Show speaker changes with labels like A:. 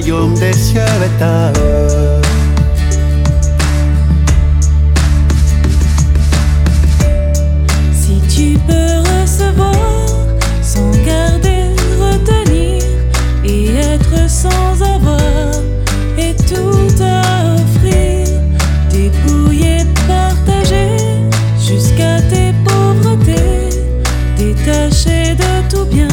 A: royaume des cieux est à eux.
B: Si tu peux recevoir sans garder, retenir et être sans avoir et tout à offrir, dépouiller, partager jusqu'à tes pauvretés, détaché de tout bien,